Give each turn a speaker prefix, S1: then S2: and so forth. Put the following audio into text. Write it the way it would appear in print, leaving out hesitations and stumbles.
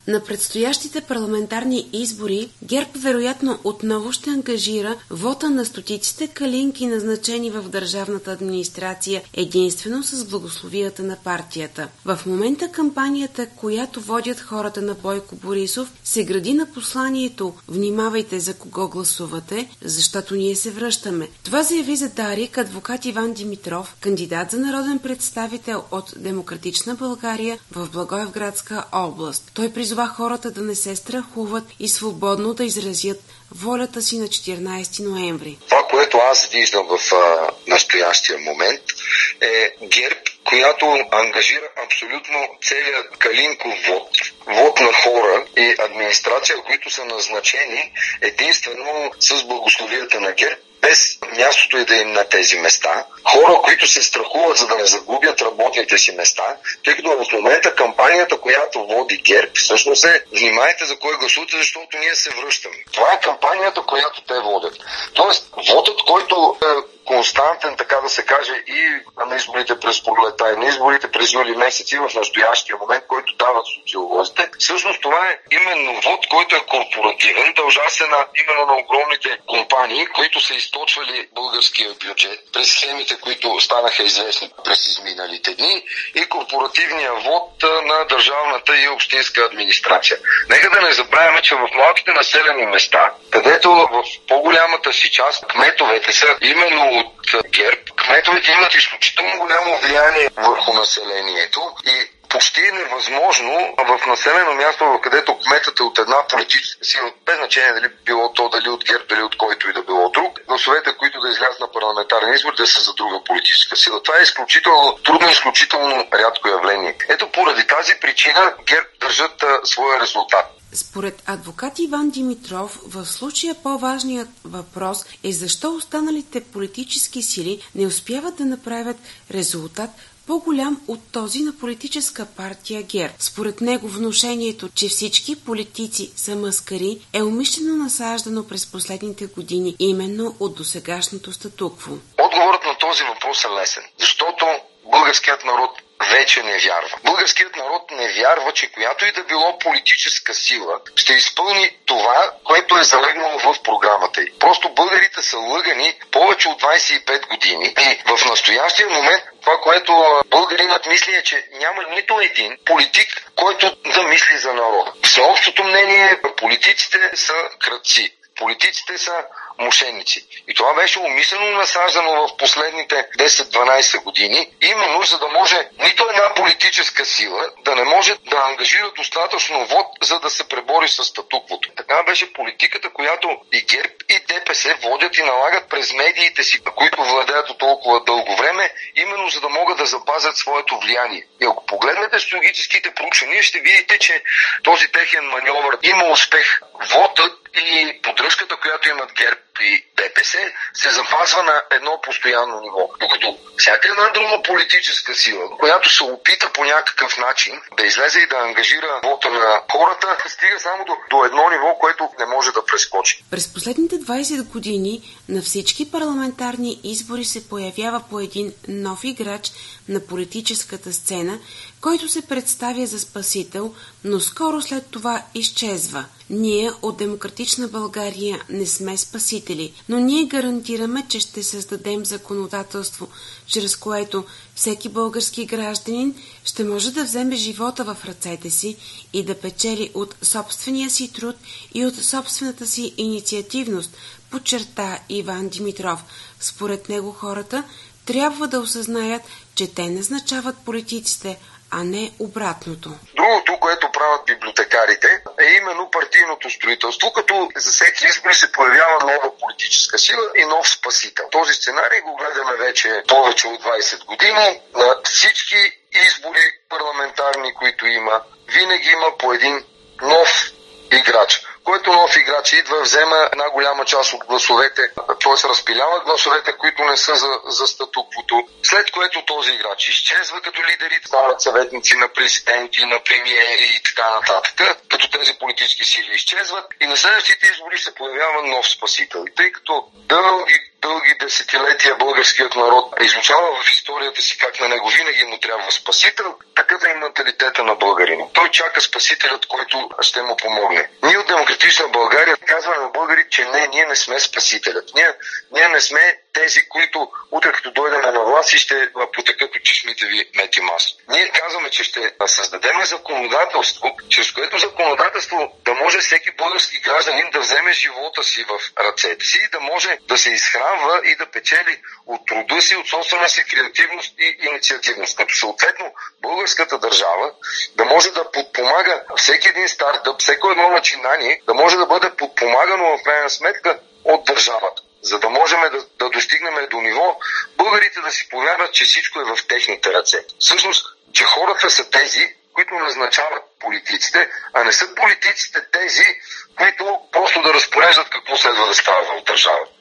S1: На предстоящите парламентарни избори ГЕРБ вероятно отново ще ангажира вота на стотиците калинки, назначени в държавната администрация единствено с благословията на партията. В момента кампанията, която водят хората на Бойко Борисов, се гради на посланието „Внимавайте за кого гласувате, защото ние се връщаме“. Това заяви за Дарик адвокат Иван Димитров, кандидат за народен представител от Демократична България в Благоевградска област. Той призова хората да не се страхуват и свободно да изразят волята си на 14 ноември.
S2: Това, което аз виждам в настоящия момент, е ГЕРБ, която ангажира абсолютно целият калинков вод на хора и администрация, които са назначени единствено с благословията на ГЕРБ, без мястото и да им на тези места. Хора, които се страхуват, за да не загубят работните си места, тъй като в момента кампанията, която води ГЕРБ, всъщност е „Внимайте за кой гласувате, защото ние се връщаме“. Това е кампанията, която те водят. Тоест, водът, който е константен, така да се каже, и на изборите през пролета, и на изборите през юли месец, и в настоящия момент, който дават социолозите, всъщност това е именно вод, който е корпоративен, дължа се именно на огромните компании, които са източвали българския бюджет през схемите, които станаха известни през изминалите дни, и корпоративния вод на държавната и общинска администрация. Нека да не забравяме, че в малките населени места, където в по-голямата си част кметовете са именно от ГЕРБ, кметовете имат изключително голямо влияние върху населението и почти е невъзможно в населено място, където кметът е от една политическа сила, без значение дали било то, дали от ГЕРБ, дали от който и да било друг, гласовете, които да излязат на парламентарен избор, да са за друга политическа сила. Това е изключително трудно, изключително рядко явление. Ето поради тази причина ГЕРБ държат своя резултат.
S1: Според адвокат Иван Димитров, в случая по-важният въпрос е защо останалите политически сили не успяват да направят резултат по-голям от този на политическа партия ГЕРБ. Според него внушението, че всички политици са маскари, е умишлено насаждано през последните години именно от досегашното статукво.
S2: Отговорът на този въпрос е лесен, защото българският народ вече не вярва. Българският народ не вярва, че която и да било политическа сила ще изпълни това, което е залегнало в програмата й. Просто българите са лъгани повече от 25 години и в настоящия момент това, което българинът мисли, е, че няма нито един политик, който да мисли за народа. Всеобщото мнение е, политиците са крадци. Политиците са мошеници. И това беше умишлено насаждано в последните 10-12 години, именно за да може нито една политическа сила да не може да ангажира достатъчно вод, за да се пребори с статуквото. Така беше политиката, която и ГЕРБ, и ДПС водят и налагат през медиите си, които владеят от толкова дълго време, именно за да могат да запазят своето влияние. И ако погледнете социологическите проучвания, ще видите, че този техен маньовър има успех. Водът и поддръжката, която имат ГЕРБ и ДПС, се запазва на едно постоянно ниво. Докато всяка една друга политическа сила, която се опита по някакъв начин да излезе и да ангажира вота на хората, стига само до едно ниво, което не може да прескочи.
S1: През последните 20 години на всички парламентарни избори се появява по един нов играч на политическата сцена, който се представя за спасител, но скоро след това изчезва. Ние от Демократична България не сме спасители, но ние гарантираме, че ще създадем законодателство, чрез което всеки български гражданин ще може да вземе живота в ръцете си и да печели от собствения си труд и от собствената си инициативност, подчерта Иван Димитров. Според него хората трябва да осъзнаят, че те назначават политиците, а не обратното.
S2: Другото, което правят библиотекарите, е именно партийното строителство, като за всеки избор се появява нова политическа сила и нов спасител. Този сценарий го гледаме вече повече от 20 години. На всички избори парламентарни, които има, винаги има по един нов играч, който нов играч идва, взема една голяма част от гласовете, т.е. разпилява гласовете, които не са за статуквото, след което този играч изчезва, като лидерите стават съветници на президенти, на премиери и така нататък, като тези политически сили изчезват и на следващите избори се появява нов спасител. И тъй като дълги десетилетия българският народ изучава в историята си как на него винаги му трябва спасител, такъв е менталитета на българина. Той чака спасителят, който ще му помогне. Ние от Демократична България казваме на българите, че не, ние не сме спасителят. Ние не сме тези, които утре като дойдем на власт и ще потекат от чешмите ви мед и масло. Ние казваме, че ще създадем законодателство, чрез което законодателство да може всеки български гражданин да вземе живота си в ръцете си и да може да се изхранва и да печели от труда си, от собствена си креативност и инициативност. Като съответно българската държава да може да подпомага всеки един стартъп, всеко едно начинание, да може да бъде подпомагано в крайна сметка от държавата, за да можем да достигнем до ниво българите да си повярват, че всичко е в техните ръце. Всъщност, че хората са тези, които назначават политиците, а не са политиците тези, които просто да разпореждат какво следва да става в държавата.